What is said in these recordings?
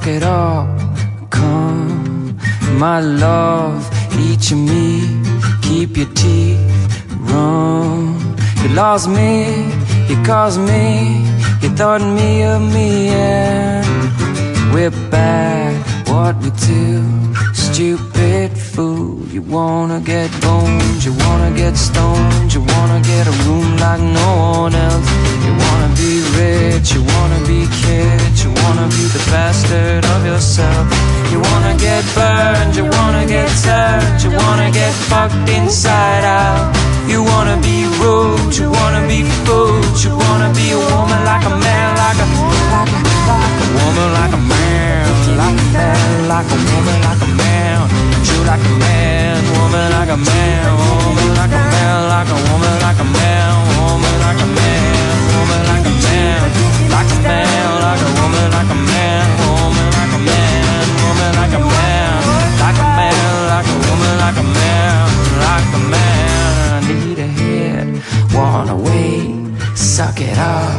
suck it up, come, my love, eat your meat, keep your teeth, run. You lost me, you caused me, you thought me of me, and we're back, what we do, stupid fool. You wanna get boned, you wanna get stoned, you wanna get a room like no one else. You wanna be rich, you wanna be kids, you wanna be the bastard of yourself. You wanna get burned, you wanna get turned, you wanna get fucked inside out. You wanna be rude, you wanna be fooled, you wanna be a woman like a man, like a woman like a man, like a man, like a woman like a man. You like a man, woman like a man, woman like a man, like a woman like a man, woman like a man, woman like a man, like a man, like a woman like a man, woman like a man, woman like a man, like a man, like a woman like a man, like a man. I need a hit, wanna wait, suck it up,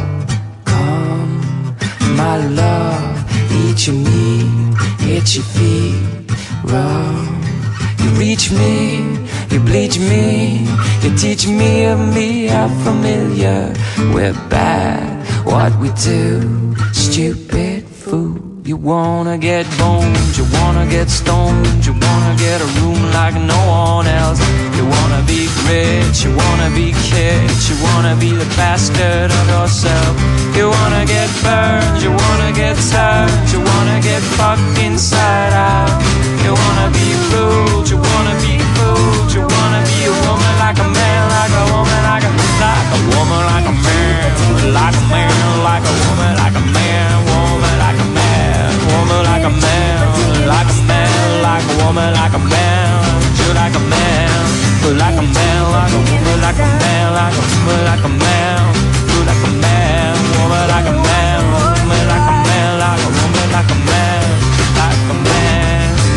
come, my love, eat your meat, hit your feet, run. You reach me, you bleach me, you teach me of me, I'm familiar. We're bad, what we do, stupid fool. You wanna get boned, you wanna get stoned, you wanna get a room like no one else. You wanna be rich, you wanna be kids, you wanna be the bastard of yourself. You wanna get burned, you wanna get turned, you wanna get fucked inside out. You wanna be rude, you wanna be fooled, you wanna be a woman like a man, like a woman like a woman like a man, like a man, like a woman like a man, woman like a man, woman like a man, like a man, like a woman like a man. You like a man, like a man, like a woman like a man, like a woman like a man. You like a man, woman like a man, woman like a man, like a woman like a man, like a man.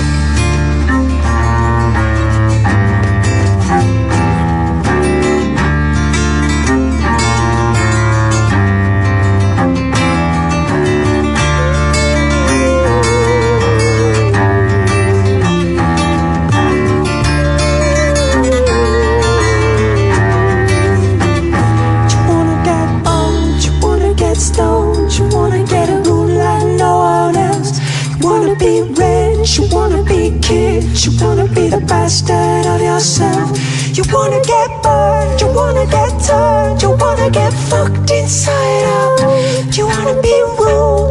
You wanna be kids, you wanna be the bastard of yourself. You wanna get burned, you wanna get turned, you wanna get fucked inside out. You wanna be rude,